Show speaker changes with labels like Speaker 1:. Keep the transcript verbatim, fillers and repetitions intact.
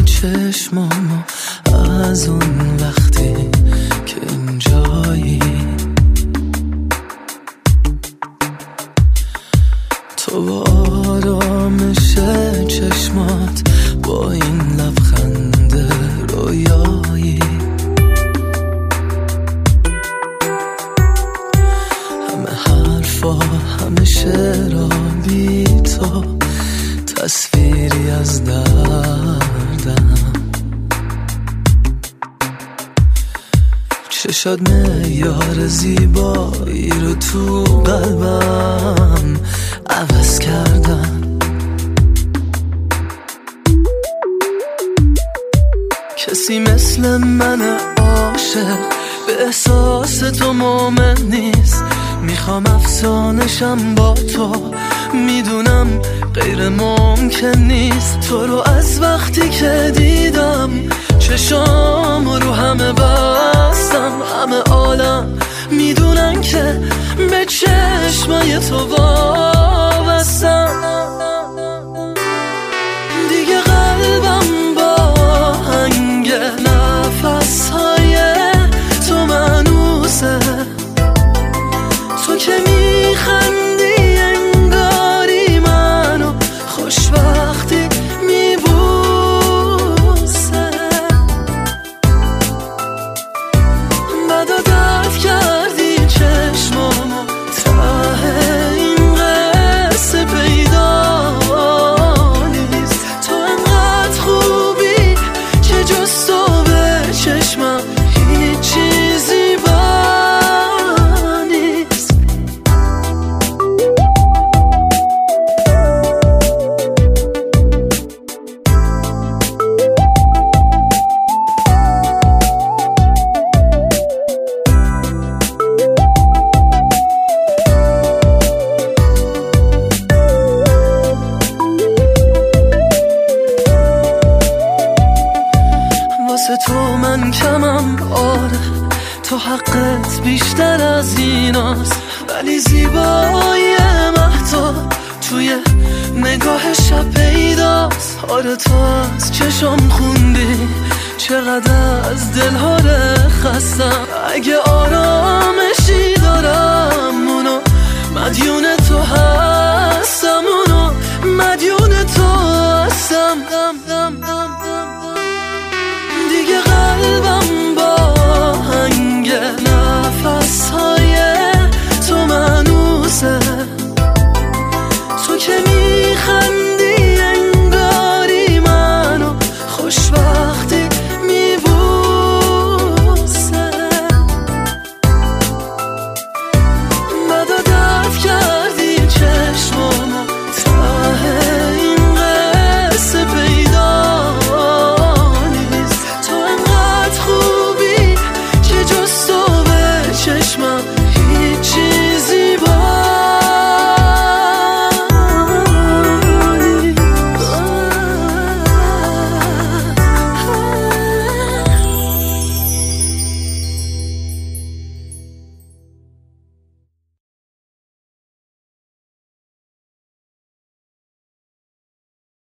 Speaker 1: چشمامو از اون وقتی که اینجایی، تو با آرامش چشمات، با این لبخند رویایی، همه حرفا همه شعرها بی تو تصویری از دردم، چشات معیار زیبایی رو تو قلبم عوض کردم. کسی مثل من عاشق به احساس تو مومن نیست، میخوام افسانشم با تو، میدونم غیر ممکن نیست. تو رو از وقتی که دیدم چشام رو همه بستم، همه عالم میدونن که به چشمای تو وابستم. دیگه قلبم با هنگ نفسهای تو منوسه، تو که میخندی انگاری منو خوشبختی میبوسه. بدا درد کردی چشمامو، ته این قصه پیدا نیست. تو انقدر خوبی که جز تو به چشمم هیچ چیزی با نیست. واسه تو من کمم، آره تو حقت بیشتر از ایناست، ولی زیبایی مهتاب توی نگاه شب پیداست. آره تو از چشم خوندی چقدر از دل‌ها خستم، اگه آرامشی دارم اونو مدیون تو هستم، اونو مدیون تو هستم.